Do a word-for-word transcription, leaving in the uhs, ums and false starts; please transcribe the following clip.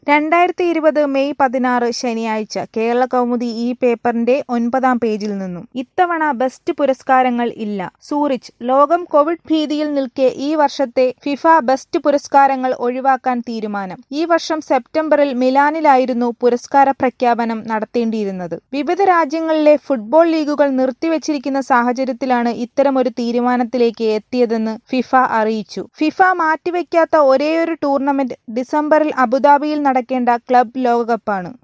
രണ്ടായിരത്തി ഇരുപത് മെയ് പതിനാറ് ശനിയാഴ്ച കേരളകൗമുദി ഈ പേപ്പറിന്റെ ഒൻപതാം പേജിൽ നിന്നും ഇത്തവണ ബെസ്റ്റ് പുരസ്കാരങ്ങൾ ഇല്ല. സൂറിച്ച് ലോകം കോവിഡ് ഭീതിയിൽ നിൽക്കെ ഈ വർഷത്തെ ഫിഫ ബെസ്റ്റ് പുരസ്കാരങ്ങൾ ഒഴിവാക്കാൻ തീരുമാനം. ഈ വർഷം സെപ്റ്റംബറിൽ മിലാനിലായിരുന്നു പുരസ്കാര പ്രഖ്യാപനം നടത്തേണ്ടിയിരുന്നത്. വിവിധ രാജ്യങ്ങളിലെ ഫുട്ബോൾ ലീഗുകൾ നിർത്തിവച്ചിരിക്കുന്ന സാഹചര്യത്തിലാണ് ഇത്തരമൊരു തീരുമാനത്തിലേക്ക് എത്തിയതെന്ന് ഫിഫ അറിയിച്ചു. ഫിഫ മാറ്റിവെക്കാത്ത ഒരേയൊരു ടൂർണമെന്റ് ഡിസംബറിൽ അബുദാബിയിൽ നടക്കേണ്ട ക്ലബ് ലോകകപ്പാണ്.